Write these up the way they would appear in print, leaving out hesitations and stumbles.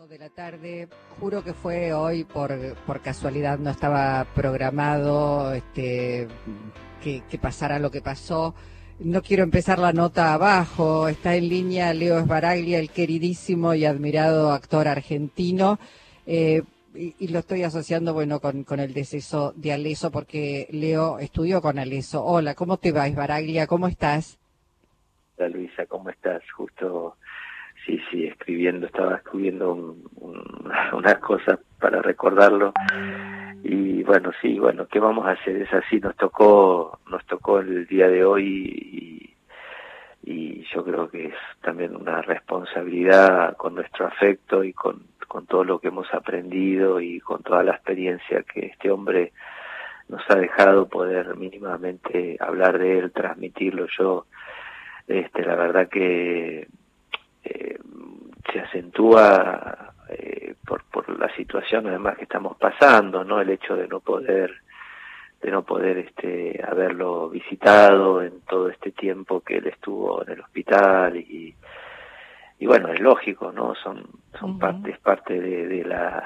de la tarde. Juro que fue hoy por casualidad, no estaba programado que pasara lo que pasó. No quiero empezar la nota abajo. Está en línea Leo Sbaraglia, el queridísimo y admirado actor argentino. Y lo estoy asociando, bueno, con el deceso de Aleso, porque Leo estudió con Aleso. Hola, ¿cómo te va, Sbaraglia? ¿Cómo estás? Hola Luisa, ¿cómo estás? Justo, sí, estaba escribiendo unas cosas para recordarlo. Y bueno, ¿qué vamos a hacer? Es así, nos tocó el día de hoy y yo creo que es también una responsabilidad con nuestro afecto y con todo lo que hemos aprendido y con toda la experiencia que este hombre nos ha dejado, poder mínimamente hablar de él, transmitirlo. La verdad que se acentúa por la situación además que estamos pasando, ¿no? El hecho de no poder haberlo visitado en todo este tiempo que él estuvo en el hospital y bueno, es lógico, ¿no? Son es parte de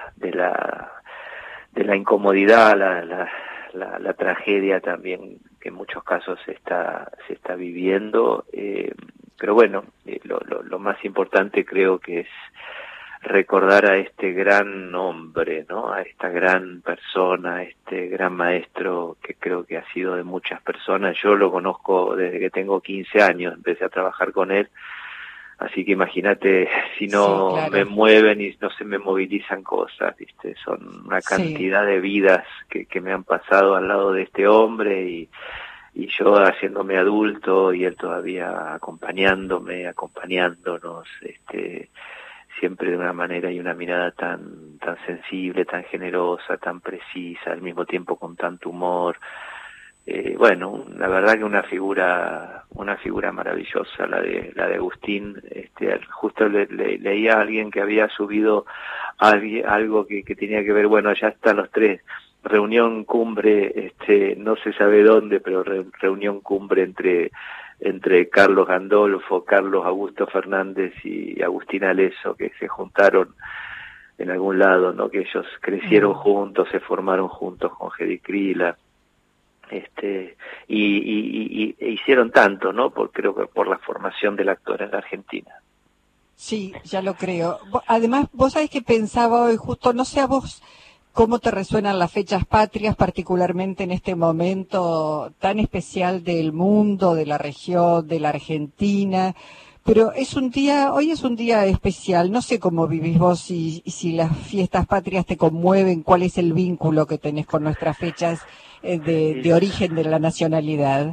la incomodidad, la tragedia también que en muchos casos se está viviendo, pero bueno, lo más importante creo que es recordar a este gran hombre, ¿no? A esta gran persona, a este gran maestro que creo que ha sido de muchas personas. Yo lo conozco desde que tengo 15 años, empecé a trabajar con él, así que imagínate si Sí, no claro. me mueven y no se me movilizan cosas, ¿viste? Son una cantidad de vidas que me han pasado al lado de este hombre y yo haciéndome adulto y él todavía acompañándonos, siempre de una manera y una mirada tan sensible, tan generosa, tan precisa, al mismo tiempo con tanto humor. Bueno, la verdad que una figura maravillosa la de Agustín. Justo leía a alguien que había subido algo que tenía que ver, bueno, ya están los tres, reunión cumbre, no se sabe dónde, pero reunión cumbre entre Carlos Gandolfo, Carlos Augusto Fernández y Agustín Aleso, que se juntaron en algún lado, ¿no? Que ellos crecieron juntos, se formaron juntos con Gedi Krila, y hicieron tanto, ¿no? Creo que por la formación del actor en la Argentina. Sí, ya lo creo. Además, vos sabés que pensaba hoy justo, no sé a vos cómo te resuenan las fechas patrias, particularmente en este momento tan especial del mundo, de la región, de la Argentina, pero hoy es un día especial. No sé cómo vivís vos y si las fiestas patrias te conmueven, cuál es el vínculo que tenés con nuestras fechas de origen de la nacionalidad.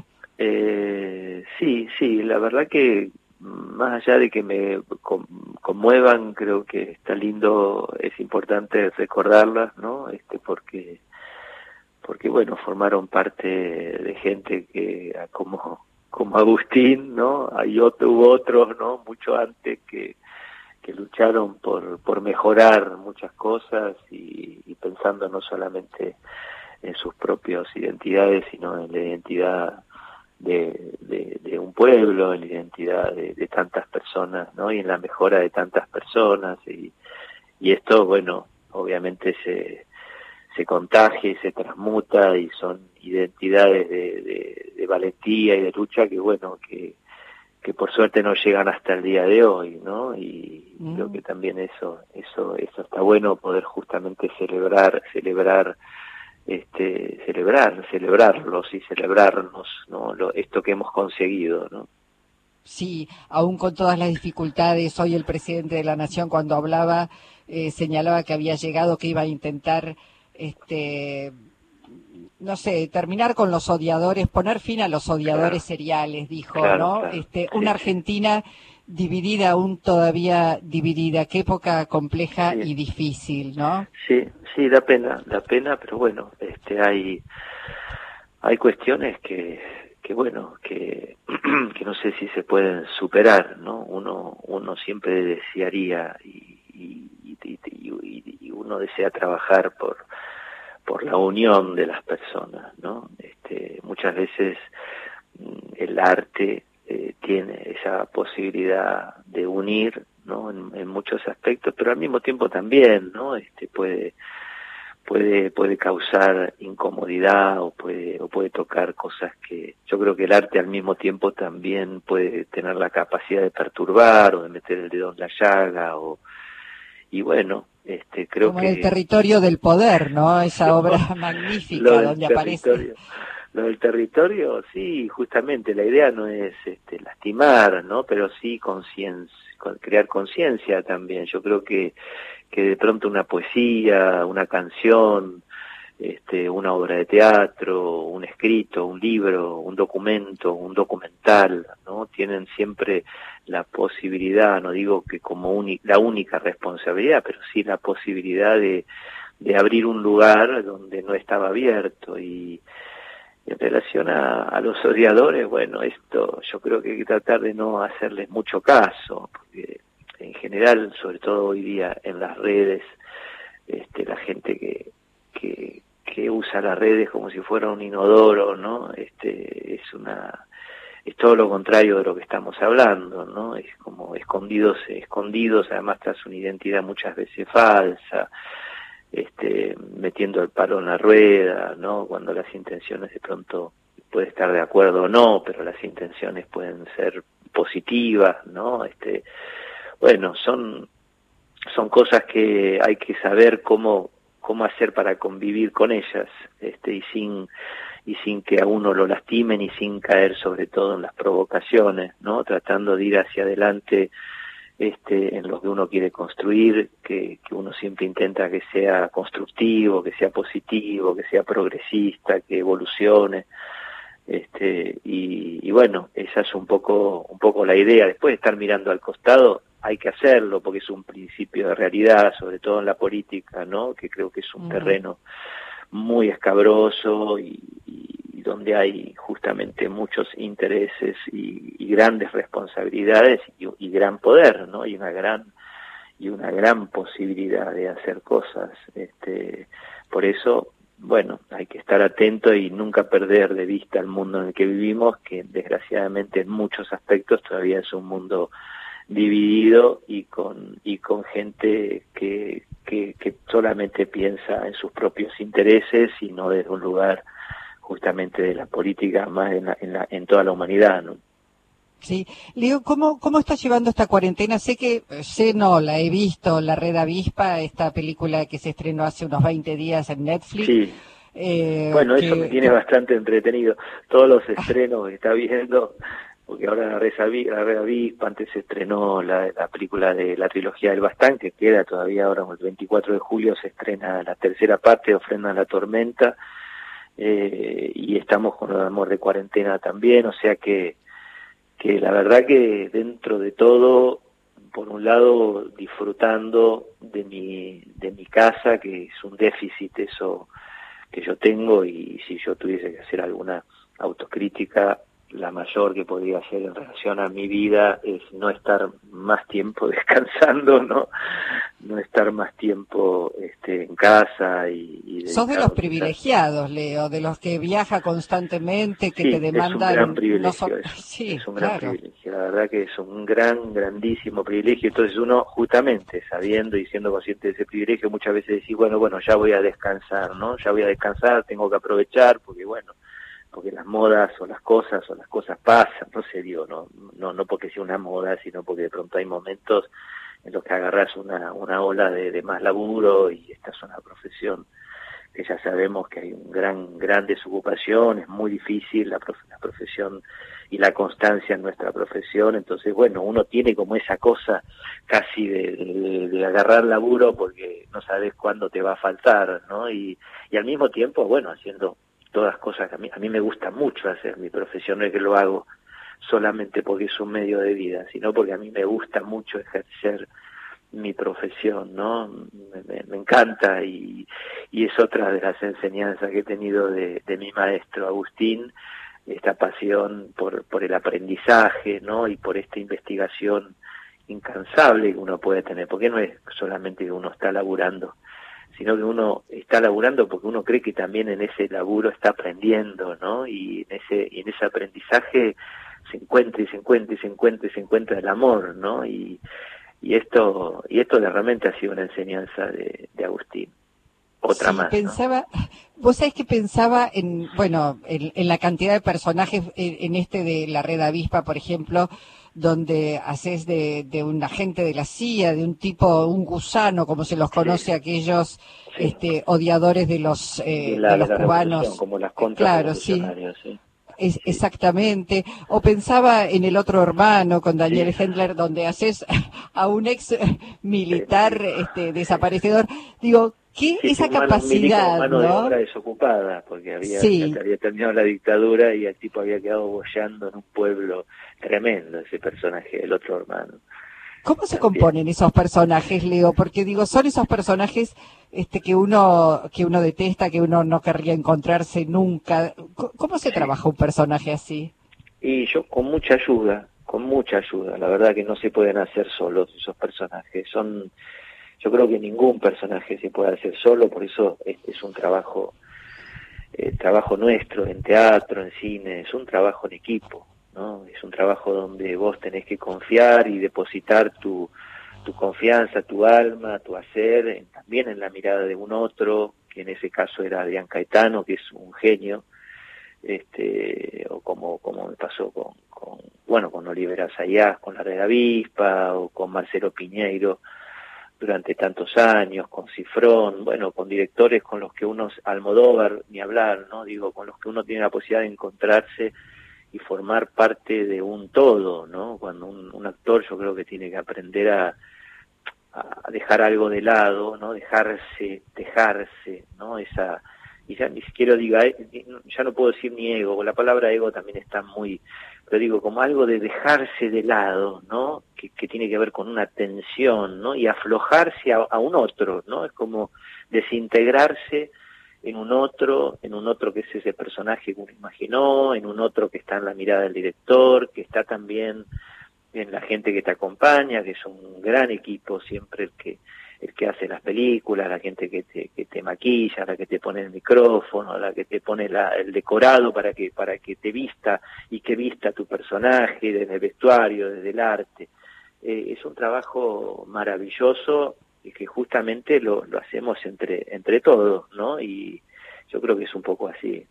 Sí, la verdad que más allá de que me conmuevan, creo que está lindo, es importante recordarlas, ¿no? Porque bueno, formaron parte de gente que como Agustín, ¿no? Hubo otros, ¿no? Mucho antes que lucharon por mejorar muchas cosas y pensando no solamente en sus propias identidades, sino en la identidad de un pueblo, en la identidad de tantas personas, ¿no? Y en la mejora de tantas personas y esto, bueno, obviamente se contagia y se transmuta y son identidades de valentía y de lucha que bueno, que por suerte no llegan hasta el día de hoy, ¿no? Y creo que también eso está bueno, poder justamente celebrarlos y celebrarnos, ¿no? Esto que hemos conseguido, ¿no? Sí, aún con todas las dificultades, hoy el presidente de la Nación cuando hablaba señalaba que había llegado, que iba a intentar, no sé, terminar con los odiadores, poner fin a los odiadores seriales, dijo, ¿no? Una Argentina dividida, aún todavía dividida. Qué época compleja y difícil, ¿no? Sí, da pena, pero bueno, hay cuestiones que bueno, que no sé si se pueden superar, ¿no? Uno siempre desearía y uno desea trabajar por la unión de las personas, ¿no? Muchas veces el arte tiene esa posibilidad de unir, ¿no? En muchos aspectos, pero al mismo tiempo también, ¿no? Puede causar incomodidad o puede tocar cosas que yo creo que el arte al mismo tiempo también puede tener la capacidad de perturbar o de meter el dedo en la llaga y bueno, creo como que en El territorio del poder, ¿no? Esa obra magnífica donde aparece. Lo del territorio, sí, justamente la idea no es lastimar, ¿no? Pero sí crear conciencia también. Yo creo que de pronto una poesía, una canción, una obra de teatro, un escrito, un libro, un documento, un documental, ¿no? Tienen siempre la posibilidad, no digo que como la única responsabilidad, pero sí la posibilidad de abrir un lugar donde no estaba abierto y en relación a los odiadores, bueno, esto yo creo que hay que tratar de no hacerles mucho caso, porque en general, sobre todo hoy día en las redes, la gente que usa las redes como si fuera un inodoro, ¿no? Es todo lo contrario de lo que estamos hablando, ¿no? Es como escondidos, además tras una identidad muchas veces falsa, metiendo el palo en la rueda, ¿no? Cuando las intenciones de pronto puede estar de acuerdo o no, pero las intenciones pueden ser positivas, ¿no? Bueno, son cosas que hay que saber cómo hacer para convivir con ellas, y sin que a uno lo lastimen y sin caer sobre todo en las provocaciones, ¿no? Tratando de ir hacia adelante en lo que uno quiere construir, que uno siempre intenta que sea constructivo, que sea positivo, que sea progresista, que evolucione, y bueno, esa es un poco la idea. Después de estar mirando al costado, hay que hacerlo porque es un principio de realidad, sobre todo en la política, ¿no? Que creo que es un terreno muy escabroso y donde hay justamente muchos intereses y grandes responsabilidades y gran poder, ¿no? Y una gran posibilidad de hacer cosas. Por eso, bueno, hay que estar atento y nunca perder de vista el mundo en el que vivimos, que desgraciadamente en muchos aspectos todavía es un mundo dividido y con gente que solamente piensa en sus propios intereses y no desde un lugar justamente de la política más en toda la humanidad, ¿no? Sí, Leo, ¿cómo estás llevando esta cuarentena? No, la he visto, La Red Avispa, esta película que se estrenó hace unos 20 días en Netflix. Sí. Bueno, eso me tiene bastante entretenido. Todos los estrenos que está viendo, porque ahora La Red Avispa, antes se estrenó la película de la trilogía del Bastán, que queda todavía ahora, el 24 de julio se estrena la tercera parte, Ofrenda a la Tormenta, y estamos con el Amor de Cuarentena también, o sea que la verdad que dentro de todo, por un lado disfrutando de mi casa, que es un déficit eso que yo tengo, y si yo tuviese que hacer alguna autocrítica, la mayor que podría hacer en relación a mi vida es no estar más tiempo descansando, no estar más tiempo en casa y sos de los privilegiados, Leo, de los que viaja constantemente, que sí, te demandan. Es un gran privilegio Sí, es un claro. gran privilegio, la verdad que es un grandísimo privilegio. Entonces uno, justamente sabiendo y siendo consciente de ese privilegio, muchas veces decís, bueno, ya voy a descansar, ¿no? Ya voy a descansar, tengo que aprovechar, porque las modas o las cosas pasan, no sé, digo, no porque sea una moda, sino porque de pronto hay momentos en los que agarrás una ola de más laburo, y esta es una profesión que ya sabemos que hay gran desocupación, es muy difícil la profesión y la constancia en nuestra profesión. Entonces, bueno, uno tiene como esa cosa casi de agarrar laburo porque no sabes cuándo te va a faltar, ¿no? Y al mismo tiempo, bueno, haciendo todas cosas que a mí me gusta mucho hacer. Mi profesión no es que lo hago solamente porque es un medio de vida, sino porque a mí me gusta mucho ejercer mi profesión, ¿no? Me encanta, y es otra de las enseñanzas que he tenido de mi maestro Agustín, esta pasión por el aprendizaje, ¿no? Y por esta investigación incansable que uno puede tener, porque no es solamente que uno está laburando, sino que uno está laburando porque uno cree que también en ese laburo está aprendiendo, ¿no? Y en ese aprendizaje se encuentra el amor, ¿no? Y y esto realmente ha sido una enseñanza de Agustín. Otra Sí, más, ¿no? pensaba, vos sabés que pensaba en, bueno, en la cantidad de personajes en este de la Red Avispa, por ejemplo, donde haces de un agente de la CIA, de un tipo, un gusano, como se los Sí, conoce a aquellos sí. odiadores de De los la revolución, cubanos. como las Claro, sí. contrarrevolucionarias, sí. Sí, Exactamente. O pensaba en El otro hermano con sí, Daniel Hendler, donde haces a un ex militar milico. Sí, sí. desaparecedor. Digo, ¿qué Sí, sí, esa un milico con capacidad, mano de no? obra desocupada, porque ya Sí. te había terminado la dictadura y el tipo había quedado boyando en un pueblo tremendo, ese personaje, el otro hermano, ¿Cómo se también. componen esos personajes, Leo? Porque digo, son esos personajes que uno detesta, que uno no querría encontrarse nunca. ¿Cómo se Sí, trabaja un personaje así? y yo con mucha ayuda, la verdad que no se pueden hacer solos esos personajes, yo creo que ningún personaje se puede hacer solo, por eso este es un trabajo nuestro en teatro, en cine, es un trabajo en equipo, ¿no? Es un trabajo donde vos tenés que confiar y depositar tu confianza, tu alma, tu hacer, también en la mirada de un otro, que en ese caso era Adrián Caetano, que es un genio, o como me pasó con Oliver Azayas, con la Red Avispa, o con Marcelo Piñeiro, durante tantos años, con Cifrón, bueno, con directores con los que uno, Almodóvar, ni hablar, ¿no? Digo, con los que uno tiene la posibilidad de encontrarse y formar parte de un todo, ¿no? Cuando un actor yo creo que tiene que aprender a dejar algo de lado, ¿no? Dejarse, ¿no? Y ya ni siquiera diga, ya no puedo decir ni ego, la palabra ego también está muy, pero digo, como algo de dejarse de lado, ¿no? Que tiene que ver con una tensión, ¿no? Y aflojarse a un otro, ¿no? Es como desintegrarse en un otro que es ese personaje que uno imaginó, en un otro que está en la mirada del director, que está también en la gente que te acompaña, que es un gran equipo siempre el que hace las películas, la gente que te maquilla, la que te pone el micrófono, la que te pone el decorado para que te vista y que vista tu personaje, desde el vestuario, desde el arte. Es un trabajo maravilloso y que justamente lo hacemos entre todos, ¿no? Y yo creo que es un poco así.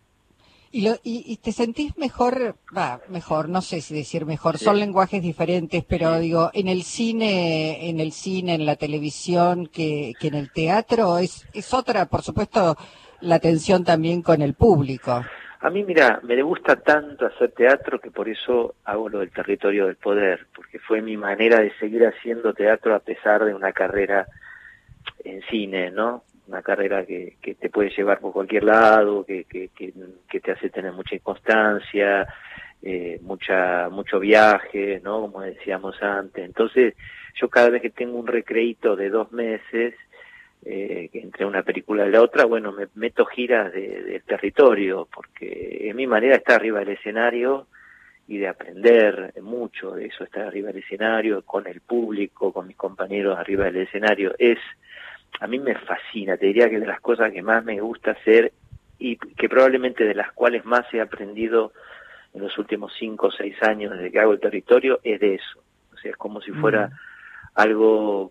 Y te sentís mejor, mejor, no sé si decir mejor, Sí, son lenguajes diferentes, pero sí. digo, en la televisión, que en el teatro, es otra, por supuesto, la tensión también con el público. A mí, mira, me gusta tanto hacer teatro que por eso hago lo del territorio del poder, porque fue mi manera de seguir haciendo teatro a pesar de una carrera en cine, ¿no? Una carrera que te puede llevar por cualquier lado, que te hace tener mucha inconstancia, mucho viaje, ¿no? Como decíamos antes. Entonces, yo cada vez que tengo un recreíto de 2 meses, entre una película y la otra, bueno, me meto giras del territorio, porque es mi manera de estar arriba del escenario y de aprender mucho de eso, estar arriba del escenario, con el público, con mis compañeros arriba del escenario. A mí me fascina, te diría que de las cosas que más me gusta hacer y que probablemente de las cuales más he aprendido en los últimos 5 o 6 años desde que hago el territorio, es de eso. O sea, es como si fuera Mm. algo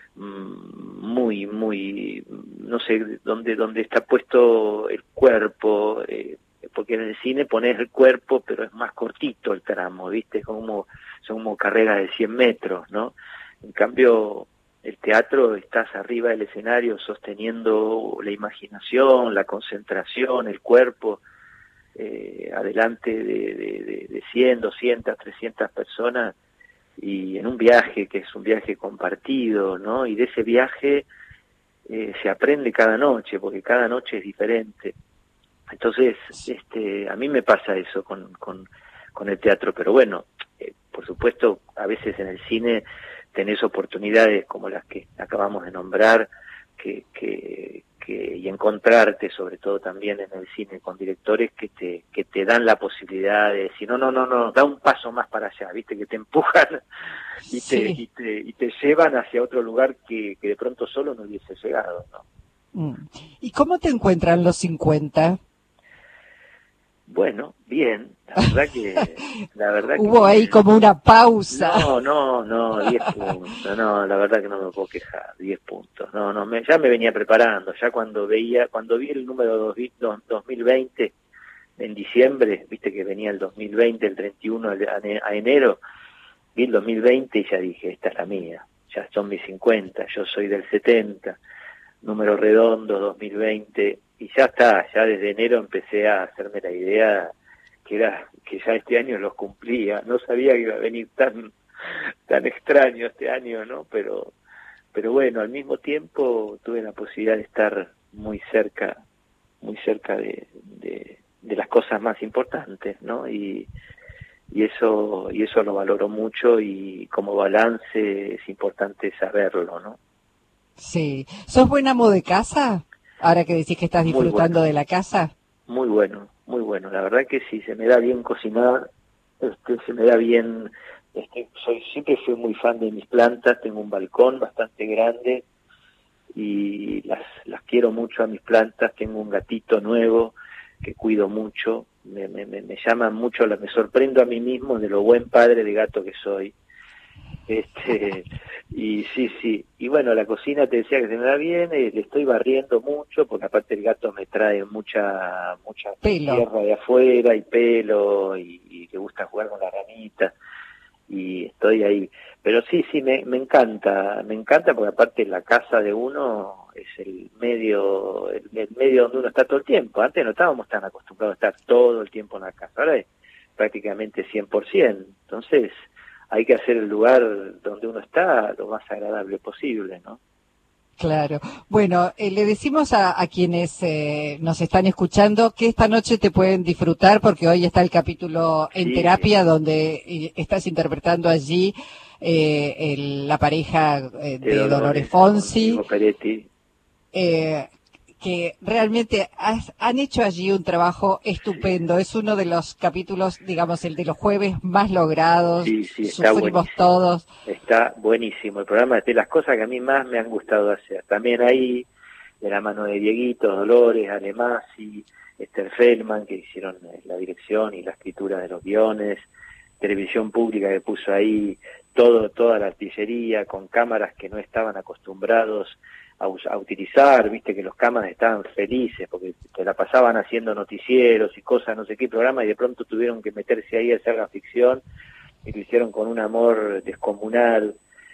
muy, no sé, donde está puesto el cuerpo, porque en el cine pones el cuerpo, pero es más cortito el tramo, ¿viste? Son como carreras de 100 metros, ¿no? En cambio, el teatro estás arriba del escenario sosteniendo la imaginación, la concentración, el cuerpo, adelante de 100, 200, 300 personas, y en un viaje que es un viaje compartido, ¿no? Y de ese viaje se aprende cada noche, porque cada noche es diferente. Entonces, a mí me pasa eso con el teatro, pero bueno, por supuesto, a veces en el cine tenés oportunidades como las que acabamos de nombrar, y encontrarte, sobre todo también en el cine, con directores que te dan la posibilidad de decir, no, no, no, no, da un paso más para allá, viste, que te empujan y te, y Sí. te, y te llevan hacia otro lugar que de pronto solo no hubiese llegado, ¿no? Mm. ¿Y cómo te encuentran los 50? Bueno, bien, la verdad que Hubo ahí como una pausa. No, 10 puntos, no, la verdad que no me puedo quejar, 10 puntos, ya me venía preparando, ya cuando vi el número 2020 en diciembre, viste que venía el 2020, el 31 a enero, vi el 2020 y ya dije, esta es la mía, ya son mis 50, yo soy del 70, número redondo 2020, y ya está, ya desde enero empecé a hacerme la idea que ya este año los cumplía, no sabía que iba a venir tan extraño este año, ¿no? Pero bueno, al mismo tiempo tuve la posibilidad de estar muy cerca de las cosas más importantes, ¿no? Y eso lo valoro mucho, y como balance es importante saberlo, ¿no? Sí. ¿Sos buen amo de casa? Ahora que decís que estás disfrutando de la casa. Muy bueno, muy bueno. La verdad que sí, se me da bien cocinar, se me da bien, siempre fui muy fan de mis plantas, tengo un balcón bastante grande y las quiero mucho a mis plantas, tengo un gatito nuevo que cuido mucho, me llama mucho, me sorprendo a mí mismo de lo buen padre de gato que soy. Y sí, y bueno, la cocina te decía que se me da bien, le estoy barriendo mucho, porque aparte el gato me trae mucha tierra de afuera y pelo, y le gusta jugar con las ramitas, y estoy ahí. Pero sí, me encanta porque aparte la casa de uno es el medio donde uno está todo el tiempo. Antes no estábamos tan acostumbrados a estar todo el tiempo en la casa, ahora es prácticamente 100%, entonces hay que hacer el lugar donde uno está lo más agradable posible, ¿no? Claro. Bueno, le decimos a quienes nos están escuchando que esta noche te pueden disfrutar, porque hoy está el capítulo en terapia, donde estás interpretando allí la pareja de Dolores Fonsi. Que realmente han hecho allí un trabajo estupendo. Es uno de los capítulos, digamos, el de los jueves más logrados. Está sufrimos buenísimo. Todos. Está buenísimo. El programa es de las cosas que a mí más me han gustado hacer. También ahí, de la mano de Dieguito, Dolores, Alemasi, Esther Feldman, que hicieron la dirección y la escritura de los guiones, Televisión Pública que puso ahí toda la artillería, con cámaras que no estaban acostumbrados a utilizar, viste que los cámaras estaban felices porque te la pasaban haciendo noticieros y cosas, no sé qué programa, y de pronto tuvieron que meterse ahí a hacer la ficción, y lo hicieron con un amor descomunal.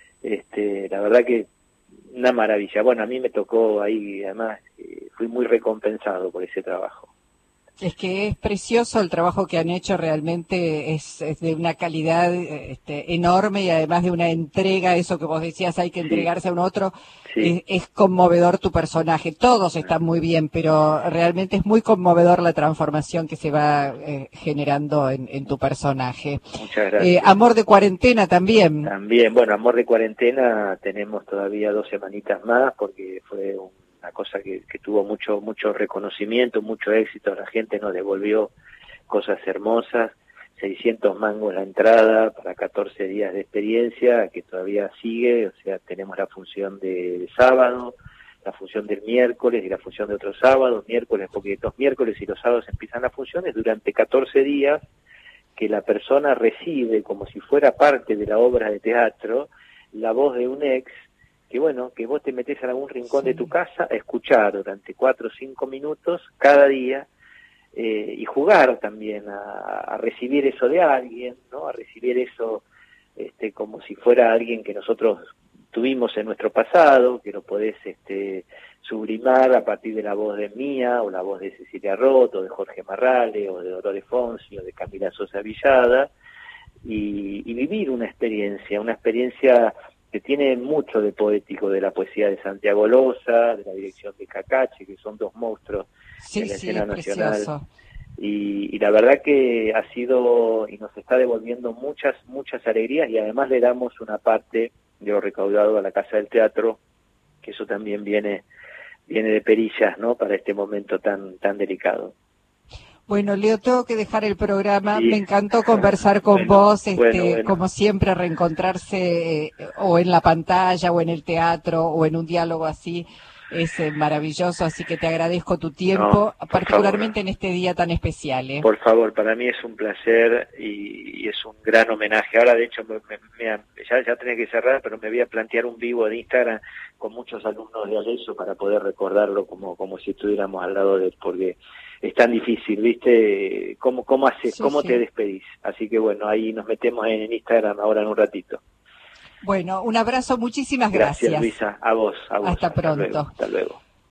La verdad que una maravilla. Bueno, a mí me tocó ahí, además fui muy recompensado por ese trabajo. Es que es precioso el trabajo que han hecho, realmente es de una calidad enorme, y además de una entrega, eso que vos decías, hay que entregarse a un otro. Es conmovedor tu personaje, todos están muy bien, pero realmente es muy conmovedor la transformación que se va generando en tu personaje. Muchas gracias. Amor de Cuarentena también. También, bueno, Amor de Cuarentena tenemos todavía 2 semanitas más, porque fue una cosa que tuvo mucho reconocimiento, mucho éxito, la gente nos devolvió cosas hermosas, 600 mangos la entrada para 14 días de experiencia, que todavía sigue, o sea, tenemos la función de sábado, la función del miércoles y la función de otros sábados, miércoles, porque los miércoles y los sábados empiezan las funciones durante 14 días, que la persona recibe como si fuera parte de la obra de teatro, la voz de un ex, que bueno, que vos te metés en algún rincón de tu casa a escuchar durante 4 o 5 minutos cada día, y jugar también a recibir eso de alguien, ¿no? A recibir eso como si fuera alguien que nosotros tuvimos en nuestro pasado, que lo podés sublimar a partir de la voz de Mía, o la voz de Cecilia Roth, o de Jorge Marrale, o de Dolores Fonsi, o de Camila Sosa Villada, y vivir una experiencia que tiene mucho de poético, de la poesía de Santiago Loza, de la dirección de Cacache, que son 2 monstruos de la escena nacional. Precioso. Y la verdad que ha sido, y nos está devolviendo muchas alegrías, y además le damos una parte de lo recaudado a la Casa del Teatro, que eso también viene de perillas, ¿no?, para este momento tan delicado. Bueno, Leo, tengo que dejar el programa. Me encantó conversar con vos, bueno. Como siempre, reencontrarse o en la pantalla, o en el teatro, o en un diálogo así. es maravilloso, así que te agradezco tu tiempo, No, particularmente en este día tan especial. Por favor, para mí es un placer y es un gran homenaje. Ahora, de hecho, ya tenía que cerrar, pero me voy a plantear un vivo de Instagram con muchos alumnos de Aleso para poder recordarlo como si estuviéramos al lado de él, porque es tan difícil, ¿viste? ¿Cómo haces? Sí, ¿Cómo sí. te despedís? Así que bueno, ahí nos metemos en Instagram ahora en un ratito. Bueno, un abrazo, muchísimas Gracias, gracias. Luisa. A vos. Hasta Hasta luego. pronto. Hasta luego.